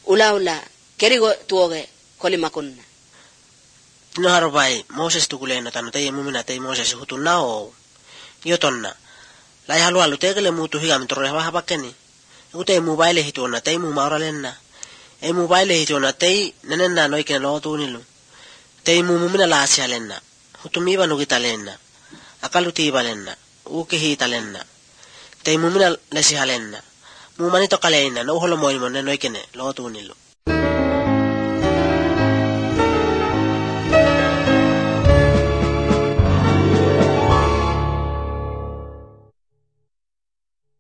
ula kerigo tuoge kolimakunna tino harobai Moses tukuleno tanu tei mumina tei Moses hutunna o yotonna lai halualu tegele muutu higami torre hapakkeni ute mobile hituna tei mu mauralenna ei mobile hituna tei nenenna noikene lootuunilu tei mumina laasialenna hutumiva nugitalenna akalu tiivalenna uke hiitalenna tei mumina lesihalenna mumani tokaleinna no holo moilmonne noikene lootuunilu